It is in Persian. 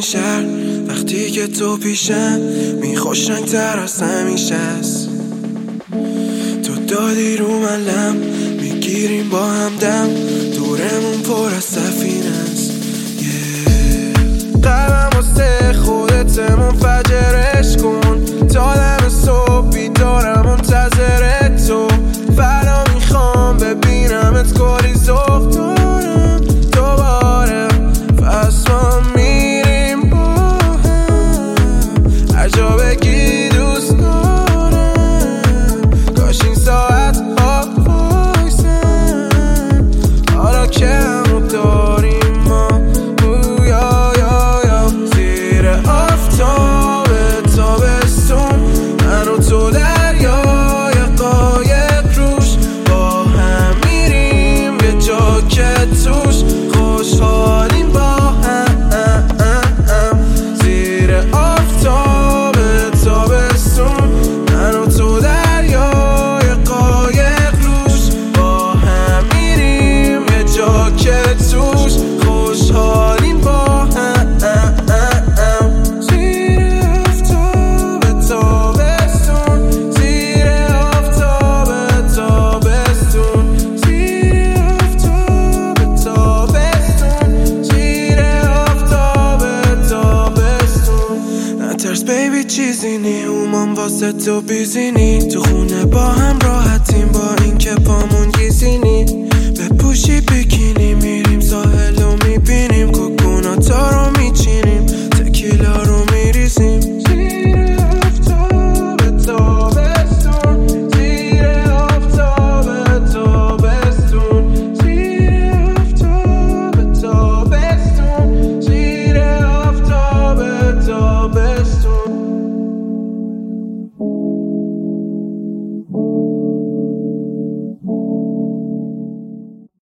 شهر وقتی که تو پیشم میخوشنگ تر از همیشه است. تو دادی رو من لم میگیریم با هم دم دورمون پر از سفینه است. قلبم واسه خودت منفجرش کن تا دم صبح بیدارم منتظر تو. فردا میخوام ببینمت کلی ذوق دارم دوباره پس ما میریم با هم هر جا بگی دوست دارم. کاش این ساعت ها وایسن حالا که همو داریم ما زیر آفتاب تابستون من و تو دریای قایق روش با هم میریم یه جا که توش خوشحالیم با هم. زیر آفتاب تابستون من و تو دریای قایق روش با هم میریم یه جا که توش خوشحالیم با هم. زیر آفتاب تابستون زیر آفتاب تابستون زیر آفتاب تابستون زیر آفتاب تابستون. نترس بیبی چیزی نی اومم واسه تو بیزینی تو خونه با هم راحتیم با این که پامون